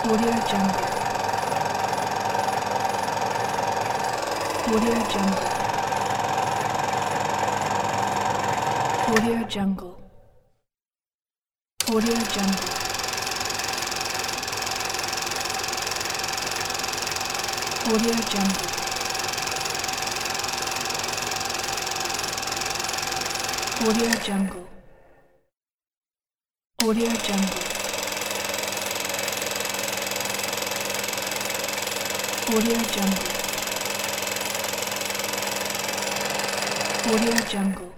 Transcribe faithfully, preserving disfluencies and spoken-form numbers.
Audio Jungle. Audio Jungle. Audio Jungle. Audio Jungle. Audio Jungle. Audio Jungle. Audio Jungle. Audio Jungle. Audio Jungle.